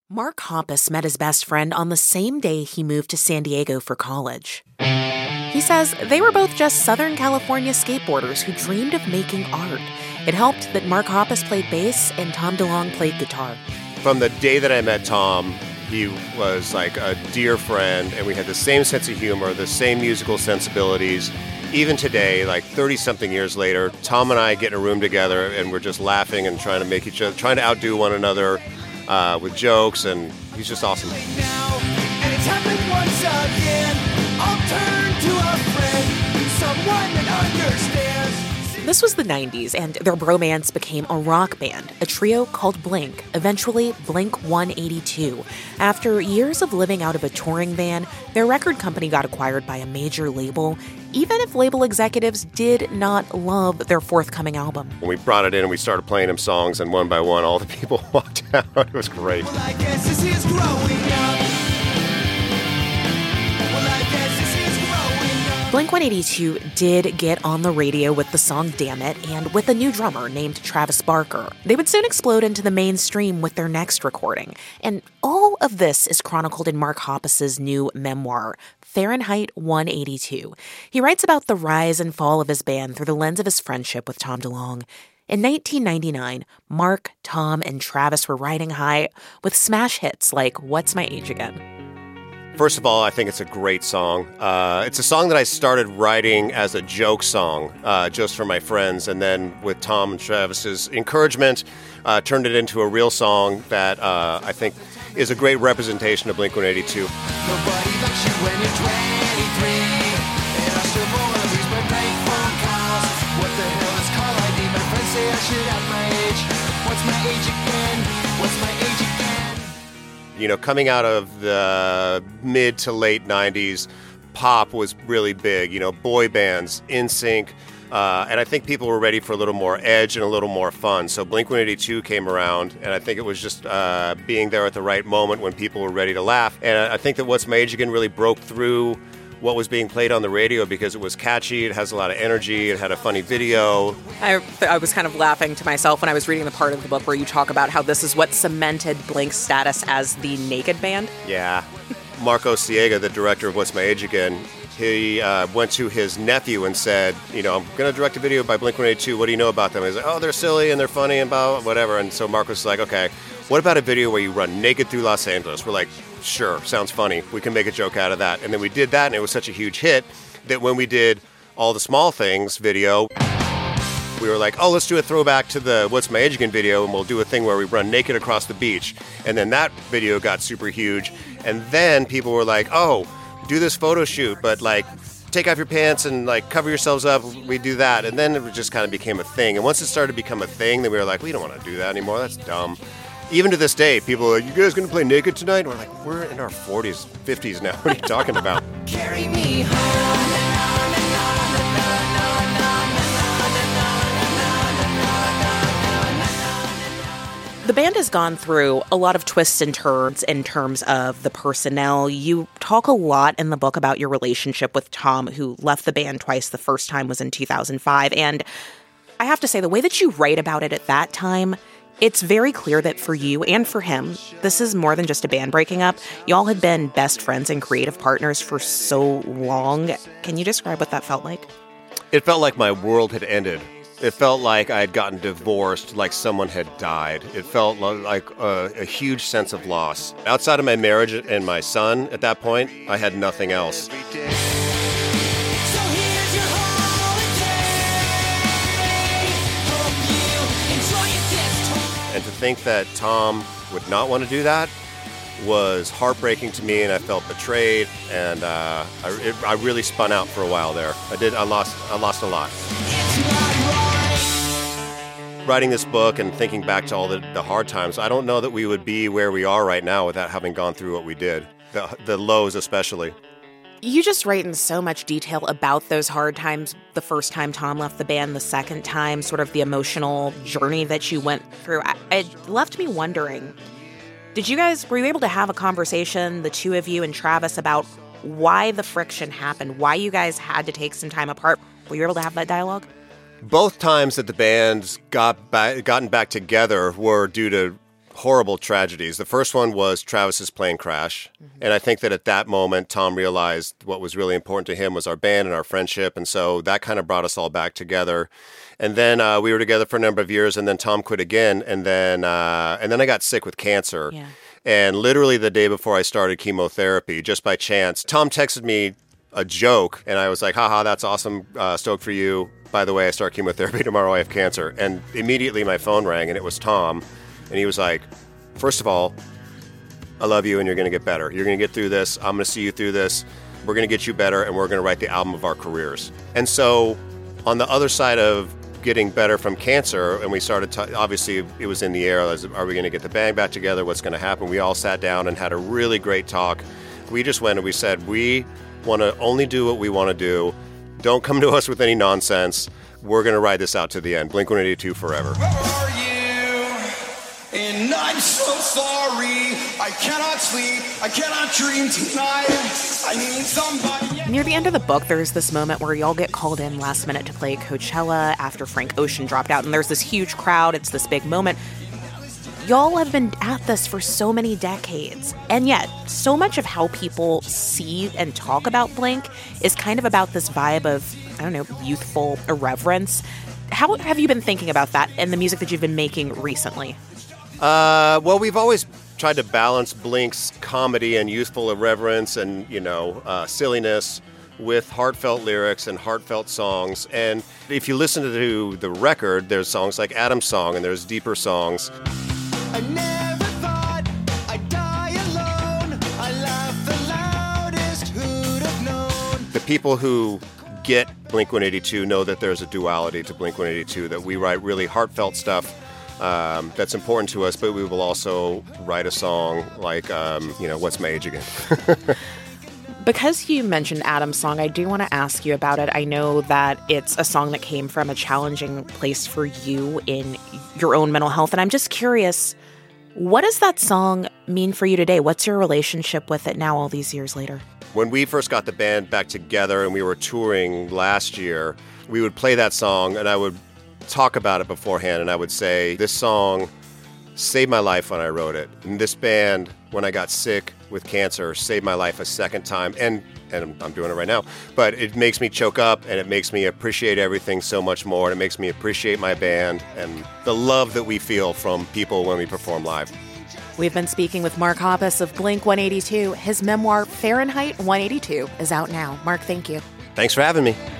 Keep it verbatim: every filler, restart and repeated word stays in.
Mark Hoppus met his best friend on the same day he moved to San Diego for college. He says they were both just Southern California skateboarders who dreamed of making art. It helped that Mark Hoppus played bass and Tom DeLonge played guitar. From the day that I met Tom, he was like a dear friend, and we had the same sense of humor, the same musical sensibilities. Even today, like thirty-something years later, Tom and I get in a room together, and we're just laughing and trying to make each other, trying to outdo one another uh, with jokes, and he's just awesome. Now, and it's happened once again. I'll turn to a friend, someone that understands. This was the nineties, and their bromance became a rock band, a trio called Blink, eventually Blink one eighty-two. After years of living out of a touring van, their record company got acquired by a major label, even if label executives did not love their forthcoming album. When we brought it in and we started playing him songs, and one by one, all the people walked out. It was great. Well, I guess this is growing up. Well, I guess this is growing up. Blink one eighty-two did get on the radio with the song Damn It, and with a new drummer named Travis Barker. They would soon explode into the mainstream with their next recording. And all of this is chronicled in Mark Hoppus's new memoir, Fahrenheit one eighty-two. He writes about the rise and fall of his band through the lens of his friendship with Tom DeLonge. In nineteen ninety-nine, Mark, Tom, and Travis were riding high with smash hits like What's My Age Again? First of all, I think it's a great song. Uh, it's a song that I started writing as a joke song, uh, just for my friends, and then with Tom and Travis's encouragement, uh, turned it into a real song that uh, I think is a great representation of Blink one eighty-two. Nobody likes you when you're twenty-three. And I still wanna lose my bank phone calls. What the hell is call I D? My friends say I should have my age. What's my age again? What's my age again? You know, coming out of the mid to late nineties, pop was really big. You know, boy bands, N Sync, uh, and I think people were ready for a little more edge and a little more fun. So Blink one eighty-two came around, and I think it was just uh, being there at the right moment when people were ready to laugh. And I think that What's My Age Again really broke through what was being played on the radio because it was catchy, it has a lot of energy, it had a funny video. I, I was kind of laughing to myself when I was reading the part of the book where you talk about how this is what cemented Blink's status as the naked band. Yeah. Marco Siega, the director of What's My Age Again, he uh, went to his nephew and said, you know, I'm going to direct a video by Blink one eighty-two. What do you know about them? He's like, oh, they're silly and they're funny and blah, whatever. And so Marco's like, okay, what about a video where you run naked through Los Angeles? We're like, sure, sounds funny. We can make a joke out of that. And then we did that, and it was such a huge hit that when we did All the Small Things video, we were like, oh, let's do a throwback to the What's My Age Again video, and we'll do a thing where we run naked across the beach. And then that video got super huge. And then people were like, oh, do this photo shoot, but like take off your pants and like cover yourselves up. We do that. And then it just kind of became a thing. And once it started to become a thing, then we were like, we don't want to do that anymore. That's dumb. Even to this day, people are like, you guys going to play naked tonight? And we're like, we're in our forties, fifties now. What are you talking about? Carry me home. The band has gone through a lot of twists and turns in terms of the personnel. You talk a lot in the book about your relationship with Tom, who left the band twice. The first time was in two thousand five. And I have to say, the way that you write about it at that time, it's very clear that for you and for him, this is more than just a band breaking up. Y'all had been best friends and creative partners for so long. Can you describe what that felt like? It felt like my world had ended. It felt like I had gotten divorced, like someone had died. It felt like a, a huge sense of loss. Outside of my marriage and my son, at that point, I had nothing else. And to think that Tom would not want to do that was heartbreaking to me, and I felt betrayed, and uh, I, it, I really spun out for a while there. I did. I lost. I lost a lot. Writing this book and thinking back to all the, the hard times, I don't know that we would be where we are right now without having gone through what we did. The, the lows especially. You just write in so much detail about those hard times. The first time Tom left the band, the second time, sort of the emotional journey that you went through. I, it left me wondering, did you guys, were you able to have a conversation, the two of you and Travis, about why the friction happened, why you guys had to take some time apart? Were you able to have that dialogue? Both times that the bands got back, gotten back together were due to horrible tragedies. The first one was Travis's plane crash. Mm-hmm. And I think that at that moment, Tom realized what was really important to him was our band and our friendship. And so that kind of brought us all back together. And then uh, we were together for a number of years, and then Tom quit again. And then, uh, and then I got sick with cancer. Yeah. And literally the day before I started chemotherapy, just by chance, Tom texted me a joke, and I was like, haha, that's awesome, uh, stoked for you. By the way, I start chemotherapy tomorrow, I have cancer. And immediately my phone rang, and it was Tom. And he was like, first of all, I love you, and you're going to get better. You're going to get through this. I'm going to see you through this. We're going to get you better, and we're going to write the album of our careers. And so on the other side of getting better from cancer, and we started, t- obviously it was in the air, was, are we going to get the band back together? What's going to happen? We all sat down and had a really great talk. We just went and we said, we want to only do what we want to do. Don't come to us with any nonsense. We're going to ride this out to the end. Blink one eighty-two forever. Where are you? And I'm so sorry. I cannot sleep. I cannot dream tonight. I need somebody. Near the end of the book, there's this moment where y'all get called in last minute to play Coachella after Frank Ocean dropped out, and there's this huge crowd. It's this big moment. Y'all have been at this for so many decades, and yet so much of how people see and talk about Blink is kind of about this vibe of, I don't know, youthful irreverence. How have you been thinking about that and the music that you've been making recently? Uh, well, we've always tried to balance Blink's comedy and youthful irreverence and, you know, uh, silliness with heartfelt lyrics and heartfelt songs. And if you listen to the record, there's songs like Adam's Song and there's deeper songs. I never thought I'd die alone. I laughed the loudest, who'd have known. The people who get Blink one eighty-two know that there's a duality to Blink one eighty-two, that we write really heartfelt stuff um, that's important to us, but we will also write a song like, um, you know, What's My Age Again? Because you mentioned Adam's Song, I do want to ask you about it. I know that it's a song that came from a challenging place for you in your own mental health, and I'm just curious, what does that song mean for you today? What's your relationship with it now all these years later? When we first got the band back together and we were touring last year, we would play that song and I would talk about it beforehand, and I would say, this song saved my life when I wrote it. And this band, when I got sick with cancer, saved my life a second time. And and I'm doing it right now. But it makes me choke up, and it makes me appreciate everything so much more. And it makes me appreciate my band and the love that we feel from people when we perform live. We've been speaking with Mark Hoppus of Blink one eighty-two. His memoir, Fahrenheit one eighty-two, is out now. Mark, thank you. Thanks for having me.